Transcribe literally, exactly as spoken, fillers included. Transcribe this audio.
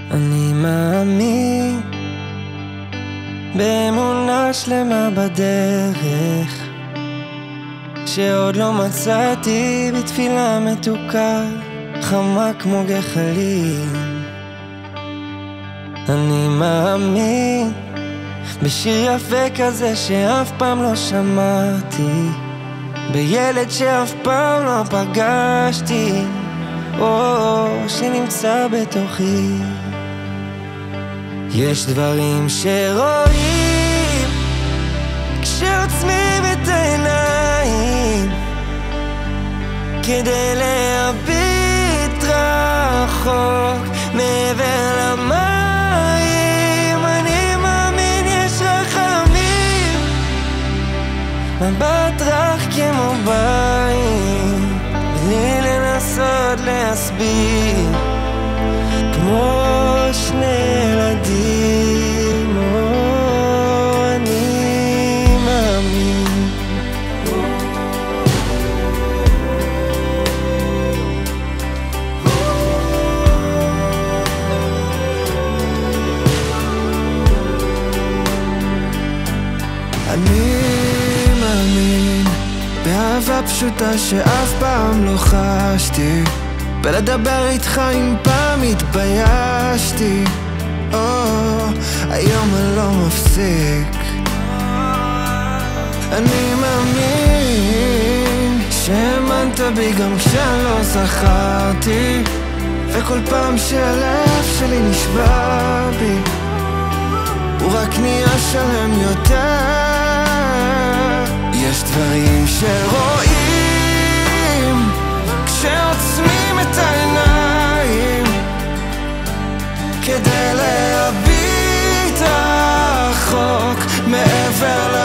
אני מאמין באמונה שלמה בדרך שעוד לא מצאתי, בתפילה מתוקה חמה כמו גחלים. אני מאמין בשיר יפה כזה שאף פעם לא שמעתי, בילד שאף פעם לא פגשתי, או שנמצא בתוכי. יש דברים שרואים כשעוצמים את העיניים, כדי להביט רחוק מעבר למים. אני מאמין יש רחמים, מבט רך כמו בית, בלי לנסות להסביר, כמו שני ילדים. או, אני מאמין. אני מאמין באהבה פשוטה שאף פעם לא חשתי, ולדבר איתך אם פעם התביישתי. או, היום אני לא מפסיק. אני מאמין שהאמנת בי גם כשאני לא זכרתי, וכל פעם שהלב שלי נשבע בי הוא רק נהיה שלם יותר. יש דברים שרואים כשעוצמים את העיניים, כדי להביט רחוק מעבר